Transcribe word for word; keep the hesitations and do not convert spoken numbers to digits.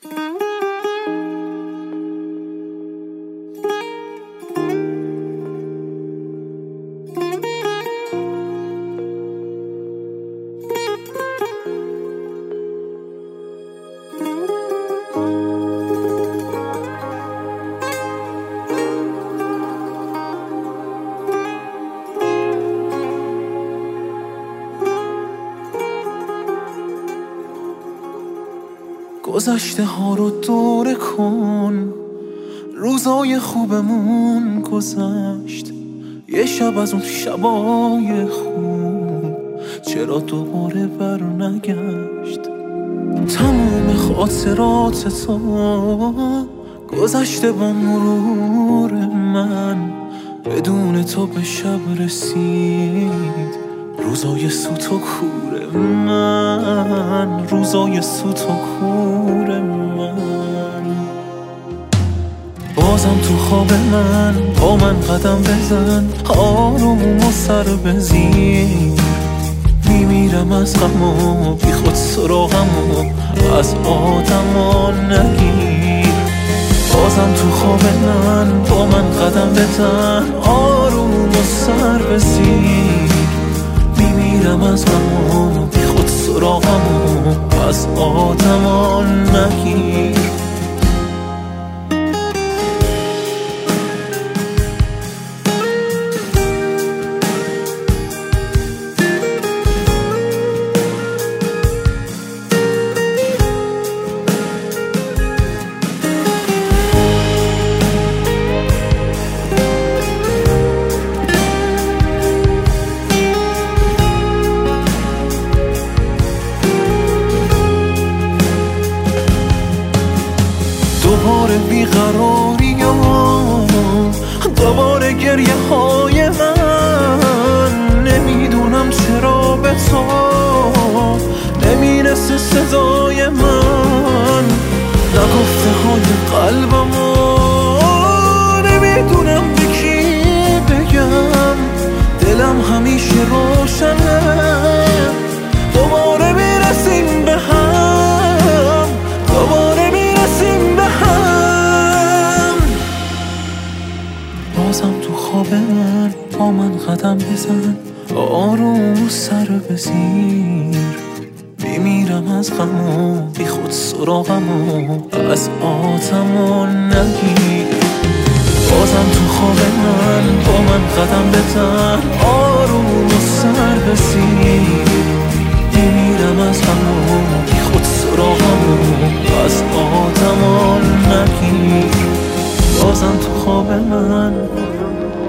گذشته ها رو دوره کن، روزای خوبمون گذشت. یه شب از اون شبای خوب چرا دوباره بر نگشت؟ تموم خاطرات تو گذشته با مرور من، بدون تو به شب رسید روزای سوت و کور من، روزای سوت و کور من. بازم تو خواب من با من قدم بزن، آروم و سر بزیر. میمیرم از غم و بی خود سراغم و از آدما نگیر. بازم تو خواب من با من قدم بزن، آروم و سر بزیر. میمیرم از غم و بی خود سراغم و از آدما نگیر. دوباره بیقراری و دوباره گریه های من. نمیدونم چرا به تو نمیرسه صدای من، نگفته های قلبم و نمیدونم به کی بگم. دلم همیشه روشنه، دوباره میرسیم به هم، دوباره میرسیم به هم. بازم تو خواب من با من قدم بزن، آروم سر بزیر. میمیرم از غم و بی خود سراغم و از آدما نگیر. بازم تو خواب من با من قدم بزن، آروم سر بزیر. میمیرم از غم و بی خود سراغم و از آدما نگیر. بازم تو خواب من